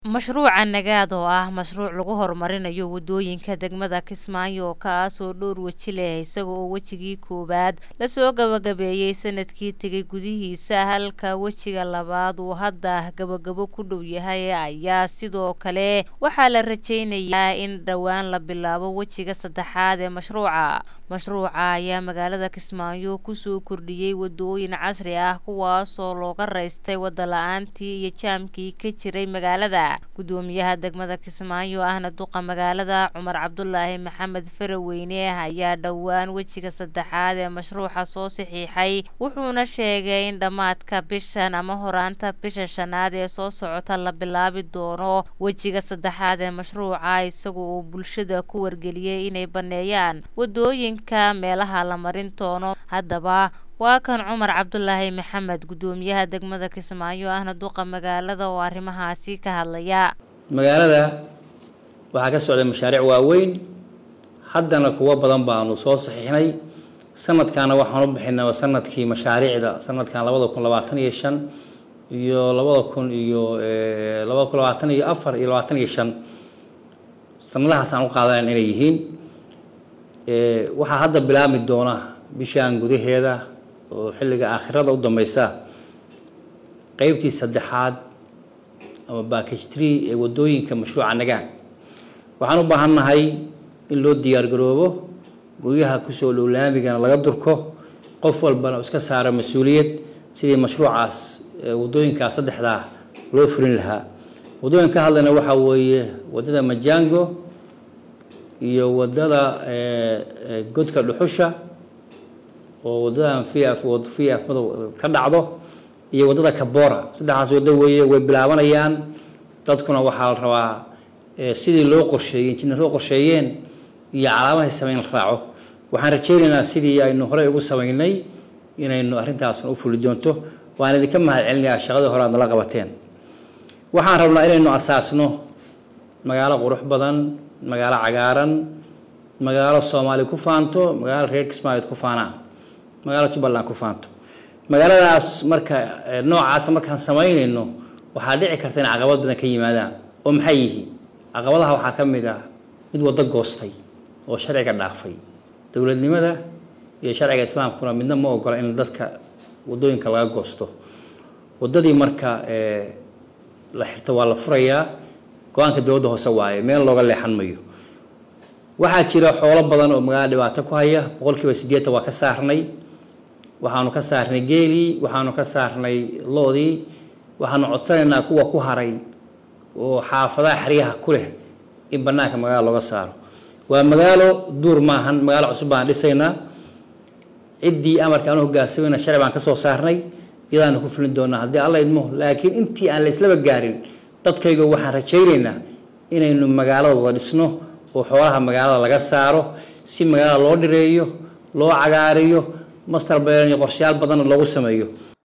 Mashruuca Nagaad oo ah mashruuc lagu horumarinayo wadooyinka degmada Kismaayo kaas oo dhowr waji leh isaga oo wajigii koowaad la soo gabagabeeyay sanadkii tagay gudihiisa halka wajiga labaad uu hadda gabagabo ku dhow yahay ayaa sidoo kale waxaa la rajaynayaa in dhawaan la bilaabo wajiga saddexaad ee mashruuca ayaa magaalada Kismaayo ku soo kordhiyay wadooyin casri ah kuwaas oo looga raystay wada la'aantii iyo jaamkii ka jiray magaalada gudoomiyaha degmada Kismaayo ahna duqa magaalada Cumar Cabdullaahi Maxamed Faraweyne ayaa dhawaan wajiga saddexaad ee mashruuca soo saxiixay wuxuuna sheegay in dhamaadka bishan ama horaanta bisha shanaad ee soo socota la bilaabi doono wajiga saddexaad ee mashruuca isagoo uu bulshada ku wargeliyay inay baneeyaan wadooyinka meelaha la marin doono haddaba waa kan Cumar Cabdullaahi Maxamed gudoomiyaha degmada Kismaayo ahna duqa magaalada oo arrimahaasi ka hadlaya magaalada waxa ka socday mashaariic waaweyn haddana kuwa badan baanu soo saxiixnay sanadkaana waxaan u bixinay sanadkii mashaariicda sanadkan 2025 iyo 2024 iyo 25 sanadahaas aan u qaadanay inay yihiin waxa hadda bilaami doona bishaan gudaheeda oo xilliga aakhirada u dambaysa qaybtii saddexaad ama package 3 ee wadooyinka mashruuca Nagaad waxaan u baahanahay in loo diyaar garoobo guryaha ku soo dhowlaamigana laga durko qof walbana iska saaro mas'uuliyad sidii mashruucaas wadooyinka saddexda loo furin lahaa wadooyinka hadlana waxa weeye wadada Majango iyo wadada godka dhuxusha oo wadadan fiaf madow ka dhacdo iyo wadada Kabora saddexaas wada way bilaabanayaan dadkuna waxa la rabaa sidii loo qorsheeyay injineero qorsheeyeen iyo calaamadaha sameyn raaco waxaan rajaynaynaa sidii aynu hore ugu sameynay inaynu arintaas u fuli doonto waan idinka mahadcelinayaa shaqada hore aad la qabateen waxaan rabnaa inaynu asaasno magaalo qurux badan magaalo cagaaran magaalo Soomaali ku faanto magaalo reer Kismaayo ku faanaa magaalo Jubbaland ku faanto magaaladaas marka noocaas markaan sameynayno waxa dhici karta in caqabad badan ka yimaadaan oo maxay yihiin caqabadaha waxa ka mid ah mid wada goostay oo sharciga dhaafay dawladnimada iyo sharciga islaamkuna midna ma ogola in dadka wadooyinka laga goosto wadadii marka la xirto waa la furayaa go'aanka dawladda hoose waaye meel looga leexan mayo waxaa jira xoolo badan oo magaalada dhibaato ku haya 80% waa ka saarnay waxaanu ka saarnay geeli waxaanu ka saarnay loodii waxaanu codsanaynaa kuwa ku haray oo xaafadaha xariyaha ku leh in banaanka magaalada looga saaro waa magaalo duur maahan magaalo cusub baan dhisaynaa ciddii amarka aanu hoggaansameyna sharci baan ka soo saarnay iyadana ku fulin doonaa haddii alla idmo laakiin intii aan la isla gaarin dadkayga waxaan rajaynaynaa inaynu magaalada wada dhisno oo xoolaha magaalada laga saaro si magaalada loo dhireeyo loo cagaariyo master plan iyo qorshayaal badan loogu sameeyo